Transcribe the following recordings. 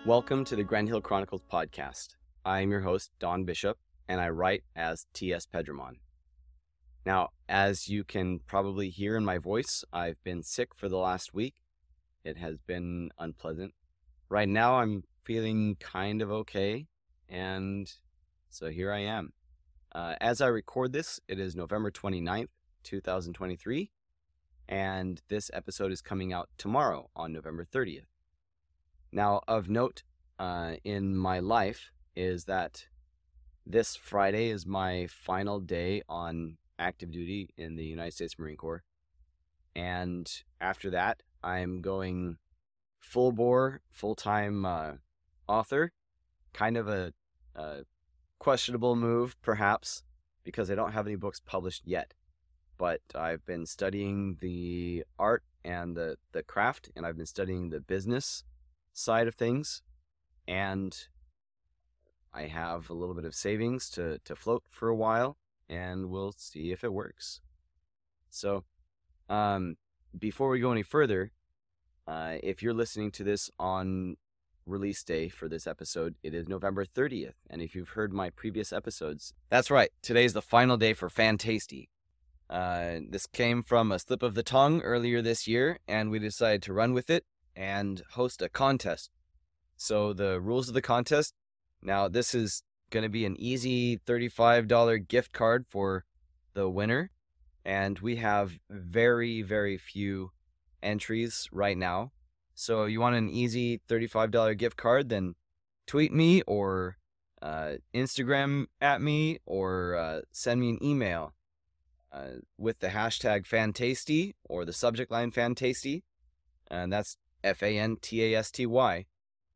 Welcome to the Grand Hill Chronicles podcast. I am your host, Don Bishop, and I write as T.S. Pedramon. Now, as you can probably hear in my voice, I've been sick for the last week. It has been unpleasant. Right now, I'm feeling kind of okay, and so here I am. As I record this, it is November 29th, 2023, and this episode is coming out tomorrow on November 30th. Now, of note in my life is that this Friday is my final day on active duty in the United States Marine Corps. And after that, I'm going full bore, full-time author. Kind of a questionable move, perhaps, because I don't have any books published yet. But I've been studying the art and the craft, and I've been studying the business side of things, and I have a little bit of savings to float for a while, and we'll see if it works. So before we go any further, if you're listening to this on release day for this episode, it is November 30th, and if you've heard my previous episodes, that's right, today's the final day for Fantasty. This came from a slip of the tongue earlier this year, and we decided to run with it and host a contest. So the rules of the contest, now this is going to be an easy $35 gift card for the winner, and we have very, very few entries right now. So you want an easy $35 gift card, then tweet me or Instagram at me or send me an email with the hashtag Fantasty or the subject line Fantasty, and that's Fantasty.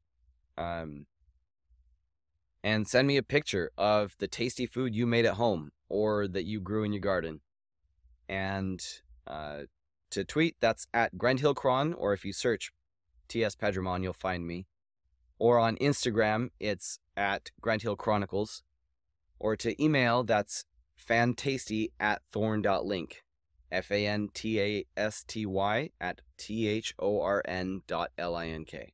And send me a picture of the tasty food you made at home or that you grew in your garden. And to tweet, that's at Grand Hill Chron, or if you search T.S. Pedramon, you'll find me. Or on Instagram, it's at Grand Hill Chronicles. Or to email, that's fantasty@thorn.link. fantasty@thorn.link.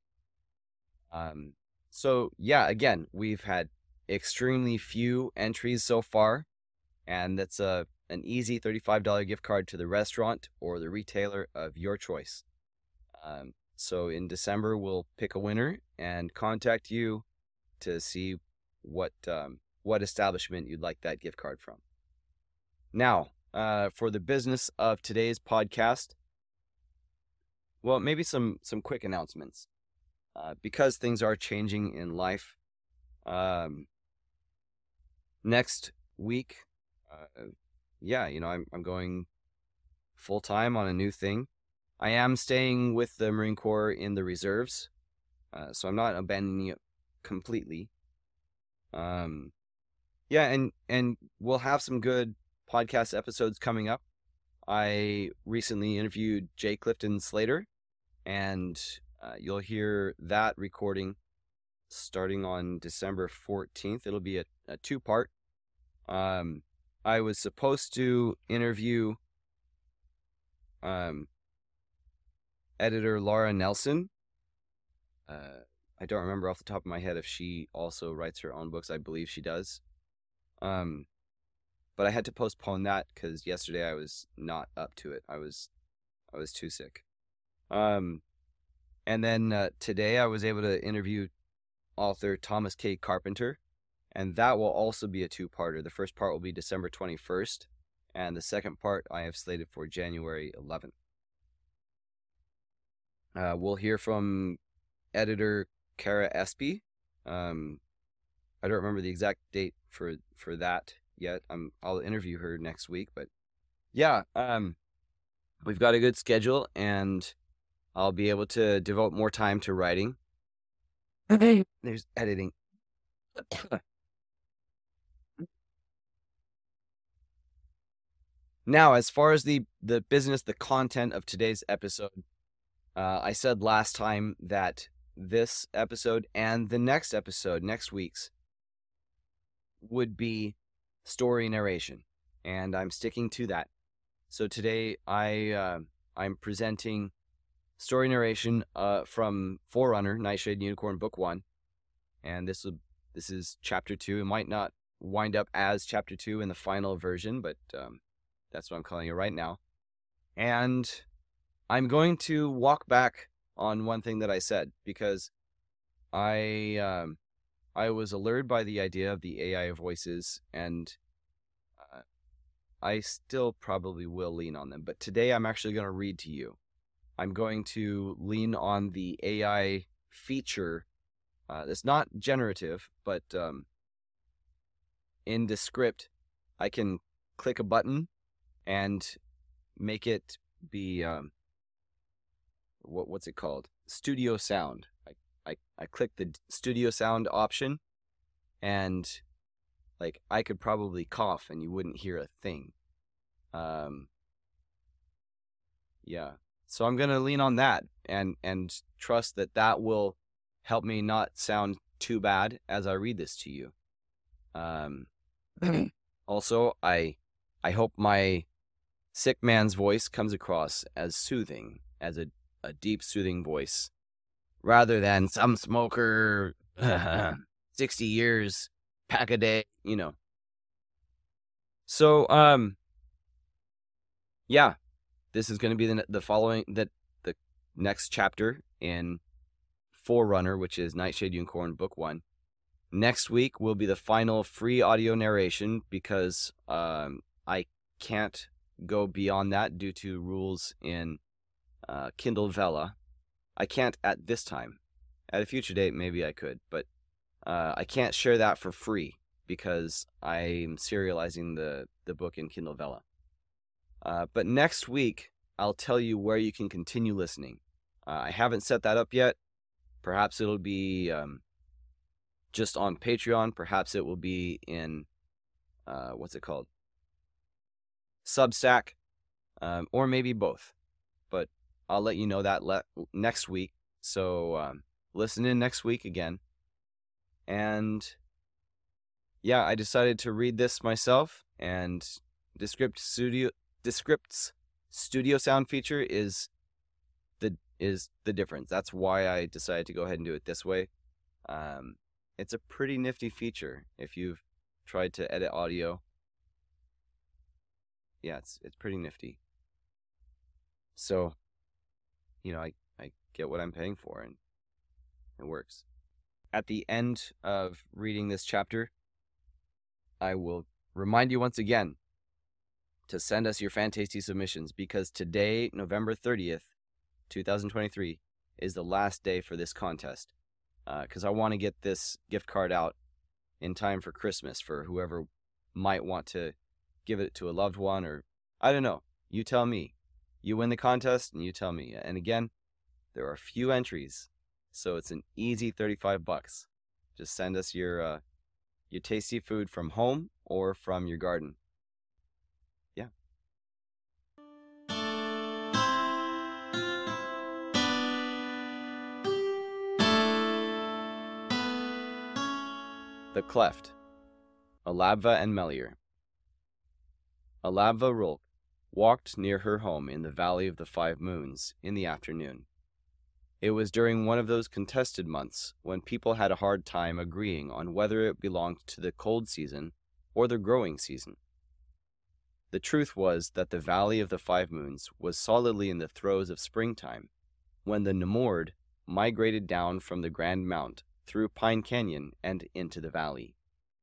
So yeah, again, we've had extremely few entries so far, and that's an easy $35 gift card to the restaurant or the retailer of your choice. So in December, we'll pick a winner and contact you to see what establishment you'd like that gift card from. Now, for the business of today's podcast, well, maybe some quick announcements. Because things are changing in life. Next week, I'm going full-time on a new thing. I am staying with the Marine Corps in the reserves, so I'm not abandoning it completely. And we'll have some good podcast episodes coming up. I recently interviewed J. Clifton Slater, and you'll hear that recording starting on December 14th. It'll be a two-part. I was supposed to interview editor Laura Nelson. I don't remember off the top of my head if she also writes her own books. I believe she does. But I had to postpone that because yesterday I was not up to it. I was too sick. And then today I was able to interview author Thomas K. Carpenter, and that will also be a two-parter. The first part will be December 21st, and the second part I have slated for January 11th. We'll hear from editor Kara Espy. I don't remember the exact date for that yet. I'll interview her next week, but yeah, we've got a good schedule, and I'll be able to devote more time to writing. There's editing. Now, as far as the business, the content of today's episode, I said last time that this episode and the next episode, next week's, would be story narration, and I'm sticking to that. So today I'm presenting story narration from Forerunner, Nightshade Unicorn Book 1. And this is Chapter 2. It might not wind up as Chapter 2 in the final version, but that's what I'm calling it right now. And I'm going to walk back on one thing that I said, because I was allured by the idea of the AI voices, and I still probably will lean on them. But today I'm actually going to read to you. I'm going to lean on the AI feature that's not generative, but in Descript, I can click a button and make it be, what's it called? Studio Sound. I click the Studio Sound option, and like I could probably cough and you wouldn't hear a thing. Yeah. So I'm going to lean on that and trust that will help me not sound too bad as I read this to you. Also, I hope my sick man's voice comes across as soothing, as a deep, soothing voice, rather than some smoker, 60 years, pack a day, you know. So, yeah, this is going to be the next chapter in Forerunner, which is Nightshade Unicorn Book 1. Next week will be the final free audio narration, because I can't go beyond that due to rules in Kindle Vella. I can't at this time. At a future date, maybe I could, but I can't share that for free because I'm serializing the book in Kindle Vella. But next week, I'll tell you where you can continue listening. I haven't set that up yet. Perhaps it'll be just on Patreon. Perhaps it will be in, what's it called? Substack, or maybe both. But I'll let you know that next week. So listen in next week again. And yeah, I decided to read this myself, and Descript's Studio Sound feature is the difference. That's why I decided to go ahead and do it this way. It's a pretty nifty feature if you've tried to edit audio. Yeah, it's pretty nifty. So, you know, I get what I'm paying for, and it works. At the end of reading this chapter, I will remind you once again to send us your Fantasty submissions, because today, November 30th, 2023, is the last day for this contest. Because I want to get this gift card out in time for Christmas for whoever might want to give it to a loved one, or I don't know. You tell me. You win the contest and you tell me. And again, there are a few entries, so it's an easy $35. Just send us your tasty food from home or from your garden. Yeah. The Cleft. Alabva and Melior. Alabva Rolk walked near her home in the Valley of the Five Moons in the afternoon. It was during one of those contested months when people had a hard time agreeing on whether it belonged to the cold season or the growing season. The truth was that the Valley of the Five Moons was solidly in the throes of springtime when the Nemord migrated down from the Grand Mount through Pine Canyon and into the valley.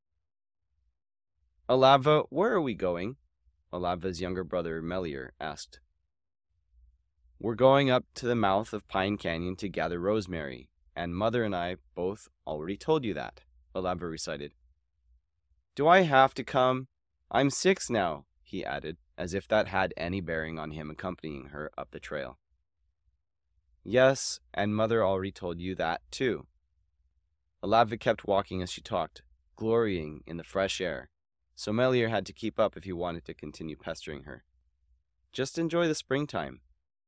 Alabva, where are we going? Alabva's younger brother Melior asked. We're going up to the mouth of Pine Canyon to gather rosemary, and Mother and I both already told you that, Alabva recited. Do I have to come? I'm 6 now, he added, as if that had any bearing on him accompanying her up the trail. Yes, and Mother already told you that, too. Alabva kept walking as she talked, glorying in the fresh air, so Melior had to keep up if he wanted to continue pestering her. Just enjoy the springtime.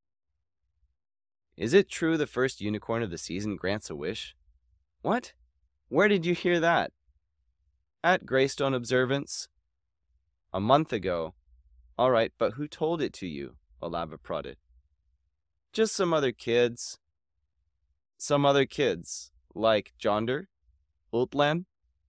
Is it true the first unicorn of the season grants a wish? What? Where did you hear that? At Greystone Observance. A month ago. All right, but who told it to you? Alabva prodded. Just some other kids. Some other kids, like Jonder? Ultlan?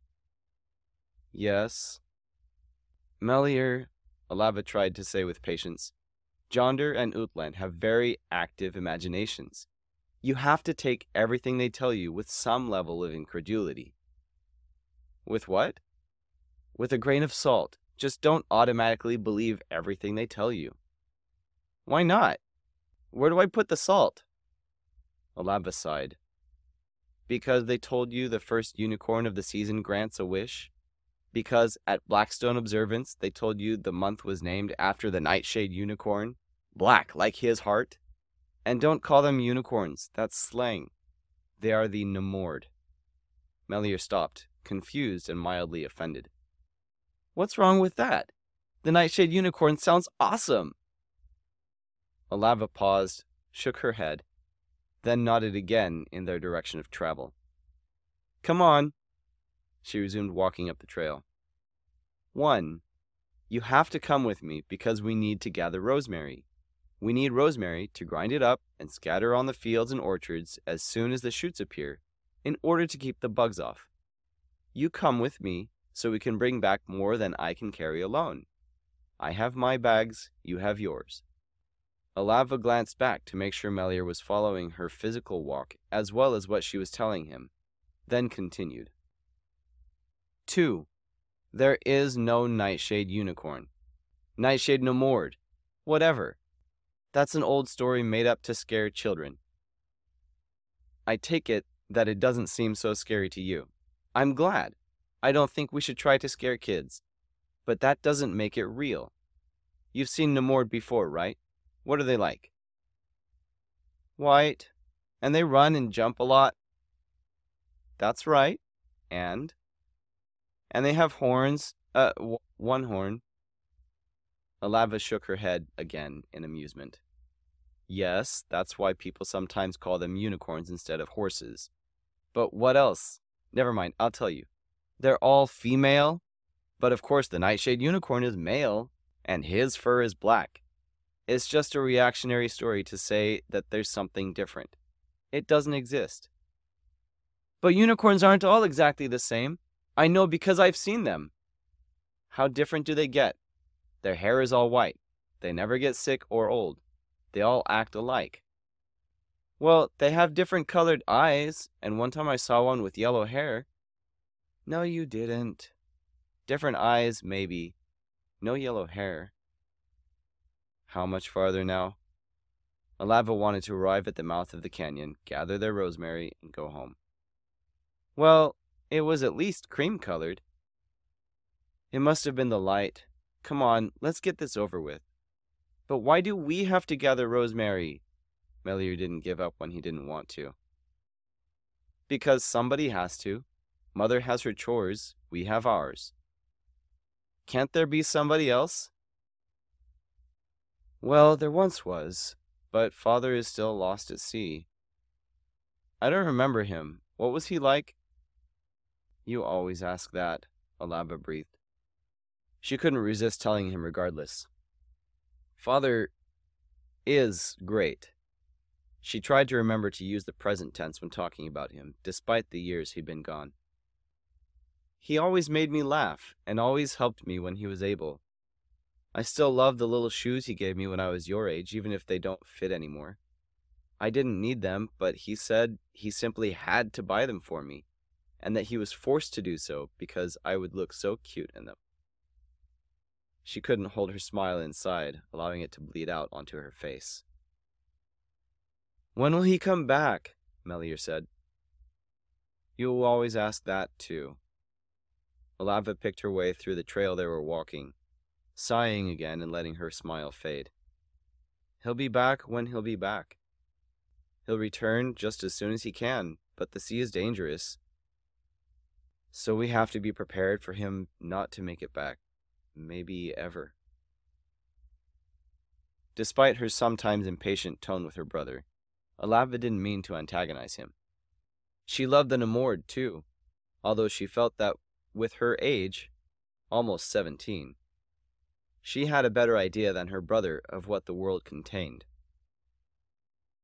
Yes. Melier, Alava tried to say with patience, Jonder and Utland have very active imaginations. You have to take everything they tell you with some level of incredulity. With what? With a grain of salt. Just don't automatically believe everything they tell you. Why not? Where do I put the salt? Alava sighed. Because they told you the first unicorn of the season grants a wish? Because at Blackstone Observance they told you the month was named after the Nightshade unicorn? Black, like his heart? And don't call them unicorns, that's slang. They are the Nemord. Melier stopped, confused and mildly offended. What's wrong with that? The Nightshade unicorn sounds awesome. Alava paused, shook her head, then nodded again in their direction of travel. Come on. She resumed walking up the trail. 1. You have to come with me because we need to gather rosemary. We need rosemary to grind it up and scatter on the fields and orchards as soon as the shoots appear, in order to keep the bugs off. You come with me so we can bring back more than I can carry alone. I have my bags, you have yours. Alava glanced back to make sure Melier was following her physical walk as well as what she was telling him, then continued. 2. There is no Nightshade unicorn. Nightshade Nemord. Whatever. That's an old story made up to scare children. I take it that it doesn't seem so scary to you. I'm glad. I don't think we should try to scare kids. But that doesn't make it real. You've seen Nemord before, right? What are they like? White. And they run and jump a lot. That's right. And they have horns. One horn. Alava shook her head again in amusement. Yes, that's why people sometimes call them unicorns instead of horses. But what else? Never mind, I'll tell you. They're all female, but of course the Nightshade unicorn is male, and his fur is black. It's just a reactionary story to say that there's something different. It doesn't exist. But unicorns aren't all exactly the same. I know because I've seen them. How different do they get? Their hair is all white. They never get sick or old. They all act alike. Well, they have different colored eyes, and one time I saw one with yellow hair. No, you didn't. Different eyes, maybe. No yellow hair. How much farther now? Alava wanted to arrive at the mouth of the canyon, gather their rosemary, and go home. Well, it was at least cream-colored. It must have been the light. Come on, let's get this over with. But why do we have to gather rosemary? Melier didn't give up when he didn't want to. Because somebody has to. Mother has her chores, we have ours. Can't there be somebody else? Well, there once was, but Father is still lost at sea. I don't remember him. What was he like? You always ask that, Alava breathed. She couldn't resist telling him regardless. Father is great. She tried to remember to use the present tense when talking about him, despite the years he'd been gone. He always made me laugh, and always helped me when he was able. I still love the little shoes he gave me when I was your age, even if they don't fit anymore. I didn't need them, but he said he simply had to buy them for me, and that he was forced to do so because I would look so cute in them. She couldn't hold her smile inside, allowing it to bleed out onto her face. When will he come back? Melier said. You will always ask that, too. Alava picked her way through the trail they were walking, sighing again and letting her smile fade. He'll be back when he'll be back. He'll return just as soon as he can, but the sea is dangerous. So we have to be prepared for him not to make it back. Maybe ever. Despite her sometimes impatient tone with her brother, Alava didn't mean to antagonize him. She loved the Nemord, too, although she felt that with her age, almost 17, she had a better idea than her brother of what the world contained.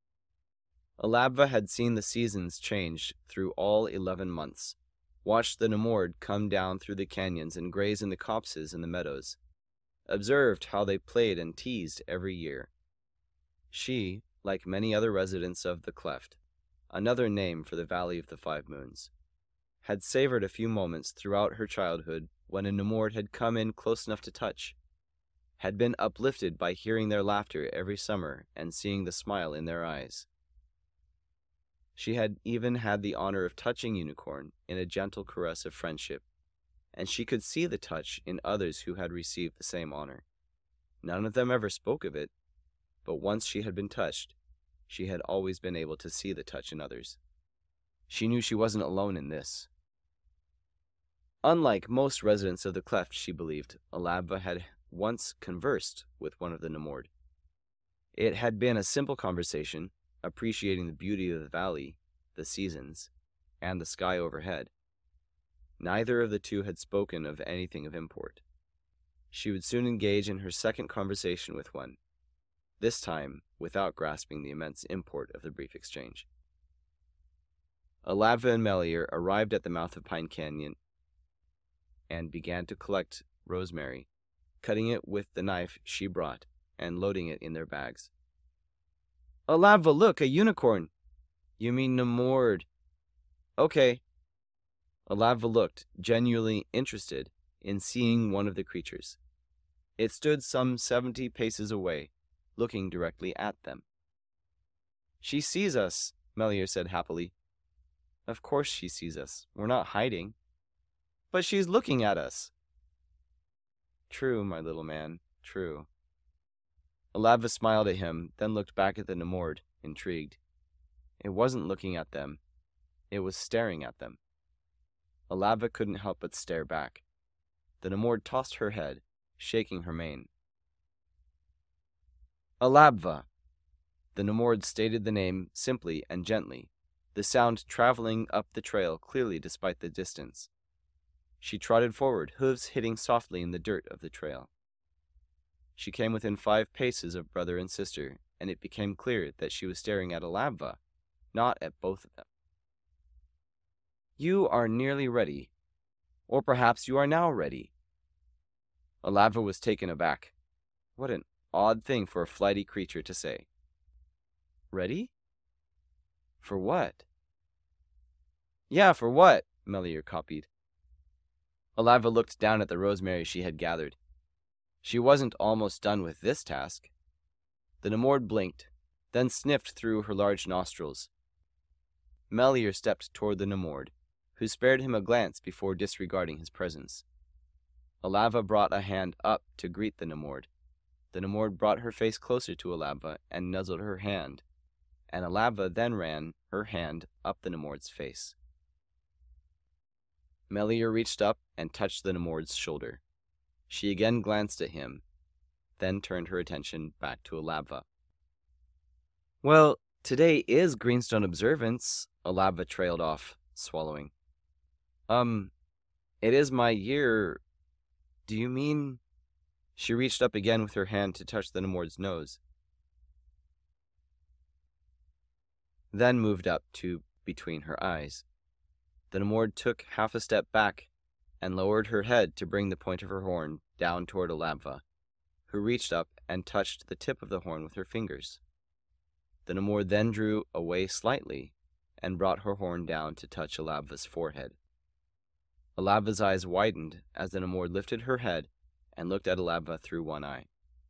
Alabva had seen the seasons change through all 11 months, watched the Namord come down through the canyons and graze in the copses in the meadows, observed how they played and teased every year. She, like many other residents of the Cleft, another name for the Valley of the Five Moons, had savored a few moments throughout her childhood when a Namord had come in close enough to touch, had been uplifted by hearing their laughter every summer and seeing the smile in their eyes. She had even had the honor of touching Unicorn in a gentle caress of friendship, and she could see the touch in others who had received the same honor. None of them ever spoke of it, but once she had been touched, she had always been able to see the touch in others. She knew she wasn't alone in this. Unlike most residents of the Cleft, she believed, Alabva had once conversed with one of the Namord. It had been a simple conversation, appreciating the beauty of the valley, the seasons, and the sky overhead. Neither of the two had spoken of anything of import. She would soon engage in her second conversation with one, this time without grasping the immense import of the brief exchange. Alabva and Melior arrived at the mouth of Pine Canyon and began to collect rosemary, cutting it with the knife she brought and loading it in their bags. Alabva, look, a unicorn! You mean Namord. Okay. Alabva looked, genuinely interested in seeing one of the creatures. It stood some 70 paces away, looking directly at them. She sees us, Melior said happily. Of course she sees us. We're not hiding. But she's looking at us. True, my little man, true. Alabva smiled at him, then looked back at the Namord, intrigued. It wasn't looking at them. It was staring at them. Alabva couldn't help but stare back. The Namord tossed her head, shaking her mane. Alabva. The Namord stated the name simply and gently, the sound traveling up the trail clearly despite the distance. She trotted forward, hooves hitting softly in the dirt of the trail. She came within 5 paces of brother and sister, and it became clear that she was staring at Alabva, not at both of them. You are nearly ready, or perhaps you are now ready. Alabva was taken aback. What an odd thing for a flighty creature to say. Ready? For what? Yeah, for what? Melior copied. Alabva looked down at the rosemary she had gathered. She wasn't almost done with this task. The Namord blinked, then sniffed through her large nostrils. Melior stepped toward the Namord, who spared him a glance before disregarding his presence. Alabva brought a hand up to greet the Namord. The Namord brought her face closer to Alabva and nuzzled her hand, and Alabva then ran her hand up the Namord's face. Melior reached up and touched the Namord's shoulder. She again glanced at him, then turned her attention back to Alabva. Well, today is Greenstone Observance, Alabva trailed off, swallowing. It is my year. Do you mean? She reached up again with her hand to touch the Namord's nose, then moved up to between her eyes. The Namord took half a step back and lowered her head to bring the point of her horn down toward Alabva, who reached up and touched the tip of the horn with her fingers. The Namord then drew away slightly and brought her horn down to touch Alabva's forehead. Alabva's eyes widened as the Namord lifted her head and looked at Alabva through one eye.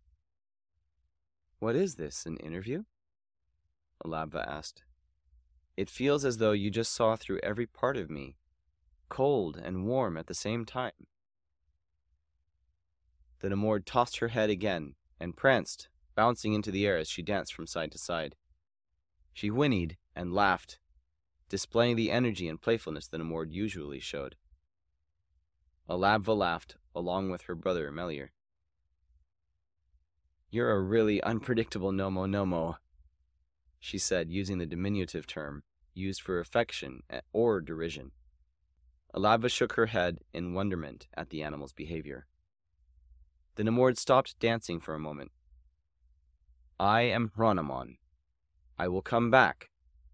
What is this, an interview? Alabva asked. It feels as though you just saw through every part of me, cold and warm at the same time. The Namord tossed her head again and pranced, bouncing into the air as she danced from side to side. She whinnied and laughed, displaying the energy and playfulness the Namord usually showed. Alabva laughed, along with her brother Melior. You're a really unpredictable Nomo, she said, using the diminutive term used for affection or derision. Alabva shook her head in wonderment at the animal's behavior. The Namord stopped dancing for a moment. I am Hronimon. I will come back,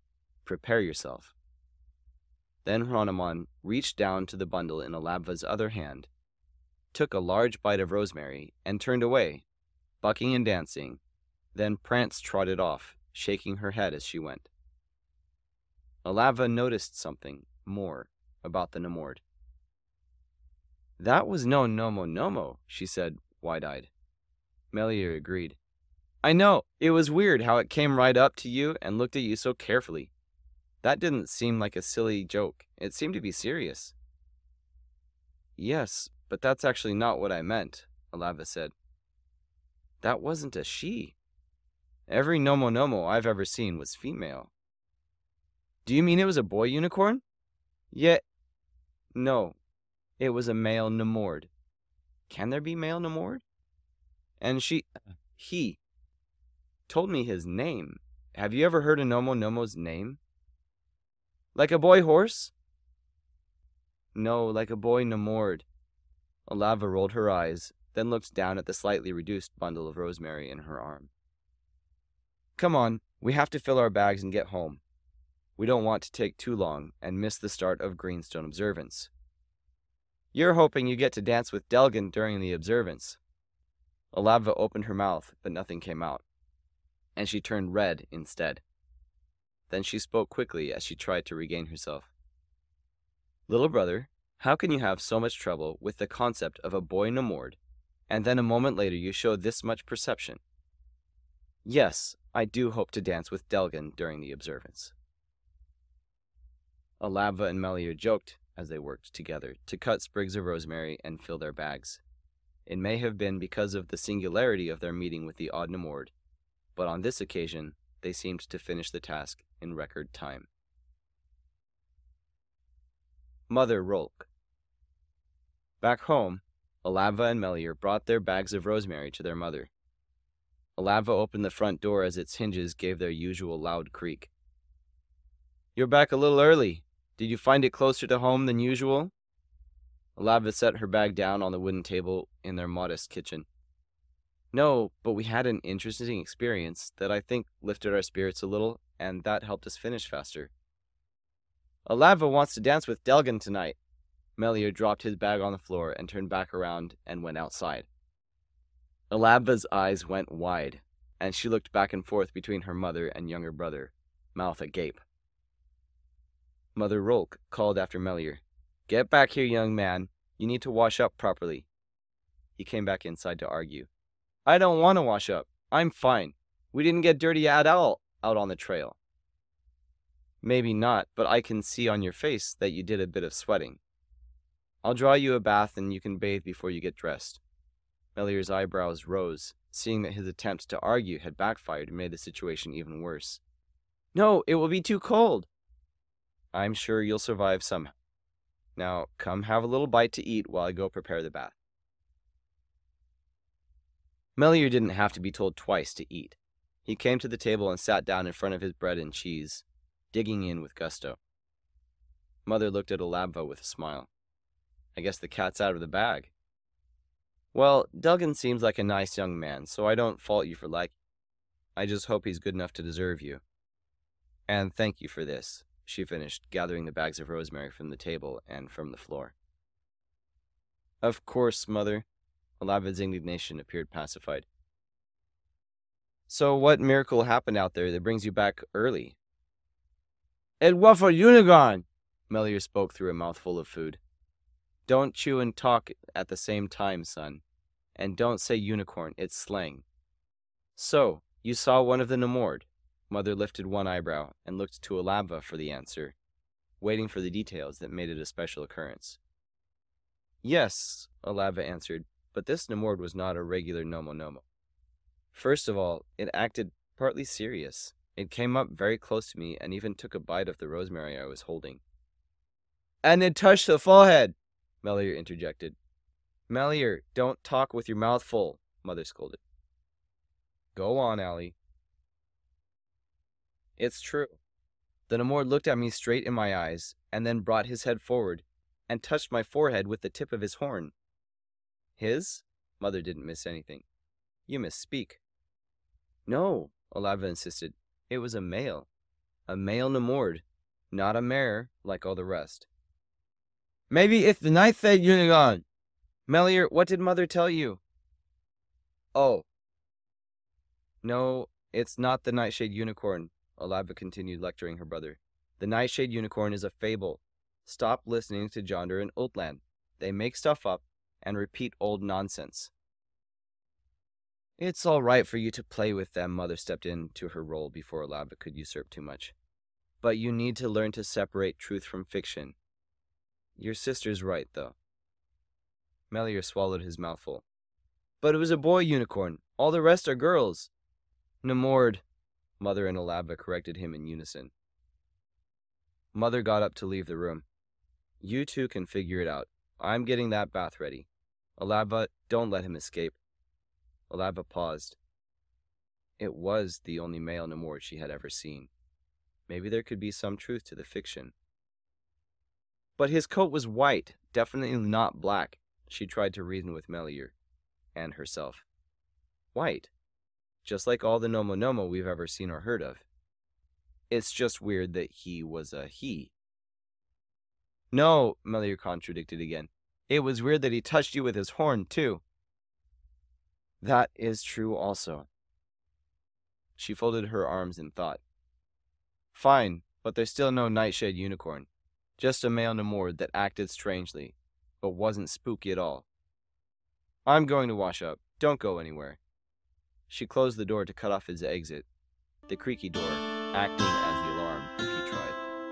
Prepare yourself." Then Hronomon reached down to the bundle in Alabva's other hand, took a large bite of rosemary, and turned away, bucking and dancing, then Prance trotted off, shaking her head as she went. Alabva noticed something more about the Nemord. "That was no Nomo Nomo," she said, wide-eyed. Melior agreed. "I know, it was weird how it came right up to you and looked at you so carefully. That didn't seem like a silly joke. It seemed to be serious." "Yes, but that's actually not what I meant," Alabva said. "That wasn't a she. Every Nomo Nomo I've ever seen was female." "Do you mean it was a boy unicorn?" No, it was a male Nemord." "Can there be male Nemord?" "And he told me his name. Have you ever heard a Nomo Nomo's name?" "Like a boy horse?" "No, like a boy Nemord." Alabva rolled her eyes, then looked down at the slightly reduced bundle of rosemary in her arm. "Come on, we have to fill our bags and get home. We don't want to take too long and miss the start of Greenstone observance." "You're hoping you get to dance with Delgan during the observance." Alabva opened her mouth, but nothing came out, and she turned red instead. Then she spoke quickly as she tried to regain herself. "Little brother, how can you have so much trouble with the concept of a boy Nemord, and then a moment later you show this much perception?" "Yes, I do hope to dance with Delgan during the observance." Alabva and Melior joked as they worked together to cut sprigs of rosemary and fill their bags. It may have been because of the singularity of their meeting with the odd Nemord, but on this occasion they seemed to finish the task in record time. Mother Rolk. Back home, Alabva and Melior brought their bags of rosemary to their mother. Alabva opened the front door as its hinges gave their usual loud creak. "You're back a little early. Did you find it closer to home than usual?" Alabva set her bag down on the wooden table in their modest kitchen. "No, but we had an interesting experience that I think lifted our spirits a little, and that helped us finish faster." "Alabva wants to dance with Delgan tonight." Melior dropped his bag on the floor and turned back around and went outside. Alabva's eyes went wide, and she looked back and forth between her mother and younger brother, mouth agape. Mother Rolk called after Melior. "Get back here, young man. You need to wash up properly." He came back inside to argue. "I don't want to wash up. I'm fine. We didn't get dirty at all out on the trail." "Maybe not, but I can see on your face that you did a bit of sweating. I'll draw you a bath and you can bathe before you get dressed." Melior's eyebrows rose, seeing that his attempt to argue had backfired and made the situation even worse. "No, it will be too cold." "I'm sure you'll survive somehow. Now, come have a little bite to eat while I go prepare the bath." Melior didn't have to be told twice to eat. He came to the table and sat down in front of his bread and cheese, digging in with gusto. Mother looked at Alabva with a smile. "I guess the cat's out of the bag." "Well, Delgan seems like a nice young man, so I don't fault you for liking him. I just hope he's good enough to deserve you. And thank you for this," she finished, gathering the bags of rosemary from the table and from the floor. "Of course, Mother." Alabva's indignation appeared pacified. "So what miracle happened out there that brings you back early?" "It was for Unicorn," Melior spoke through a mouthful of food. "Don't chew and talk at the same time, son. And don't say unicorn, it's slang. So, you saw one of the Nemord?" Mother lifted one eyebrow and looked to Alabva for the answer, waiting for the details that made it a special occurrence. "Yes," Alabva answered, "but this Nemord was not a regular Nomo Nomo. First of all, it acted partly serious. It came up very close to me and even took a bite of the rosemary I was holding." "And it touched the forehead," Melior interjected. "Melior, don't talk with your mouth full," Mother scolded. "Go on, Allie." "It's true. The Nemord looked at me straight in my eyes, and then brought his head forward, and touched my forehead with the tip of his horn." "His?" Mother didn't miss anything. "You misspeak." "No," Alabva insisted. "It was a male. A male Nemord, not a mare like all the rest. Maybe it's the Nightshade Unicorn. Melior, what did Mother tell you? Oh. No, it's not the Nightshade Unicorn, Alaba continued lecturing her brother. The Nightshade Unicorn is a fable. Stop listening to Jonder and Ultland. They make stuff up and repeat old nonsense. It's all right for you to play with them, Mother stepped into her role before Alaba could usurp too much. But you need to learn to separate truth from fiction. Your sister's right, though. Melior swallowed his mouthful. But it was a boy unicorn. All the rest are girls. Nemord, Mother and Alaba corrected him in unison. Mother got up to leave the room. You two can figure it out. I'm getting that bath ready. Alaba, don't let him escape. Alaba paused. It was the only male Nemord she had ever seen. Maybe there could be some truth to the fiction. But his coat was white, definitely not black, she tried to reason with Melior and herself. White, just like all the Nomo we've ever seen or heard of. It's just weird that he was a he. No, Melior contradicted again. It was weird that he touched you with his horn, too. That is true also. She folded her arms in thought. Fine, but there's still no Nightshade Unicorn. Just a male Nemord that acted strangely, but wasn't spooky at all. I'm going to wash up. Don't go anywhere. She closed the door to cut off his exit, the creaky door acting as the alarm if he tried.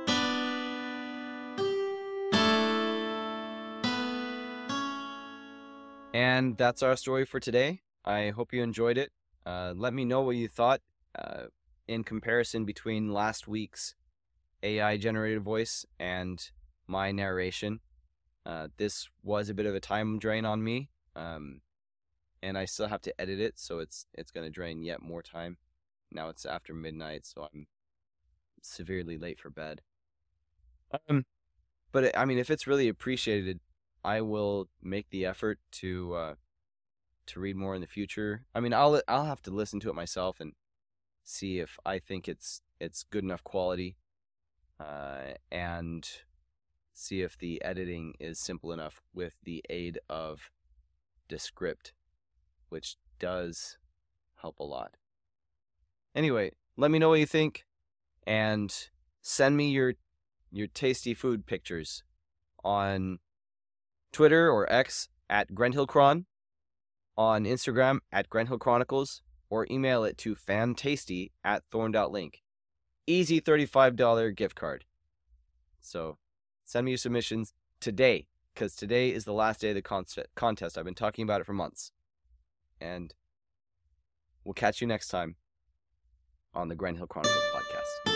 And that's our story for today. I hope you enjoyed it. Let me know what you thought in comparison between last week's AI-generated voice and my narration. This was a bit of a time drain on me, and I still have to edit it, so it's going to drain yet more time. Now it's after midnight, so I'm severely late for bed. But I mean, if it's really appreciated, I will make the effort to read more in the future. I mean, I'll have to listen to it myself and see if I think it's good enough quality, and see if the editing is simple enough with the aid of Descript, which does help a lot. Anyway, let me know what you think, and send me your tasty food pictures on Twitter or X at GrentHillCron, on Instagram at GrentHill Chronicles, or email it to fantasty@thorn.link. Easy $35 gift card. So send me your submissions today, because today is the last day of the contest. I've been talking about it for months. And we'll catch you next time on the Grant Hill Chronicles podcast.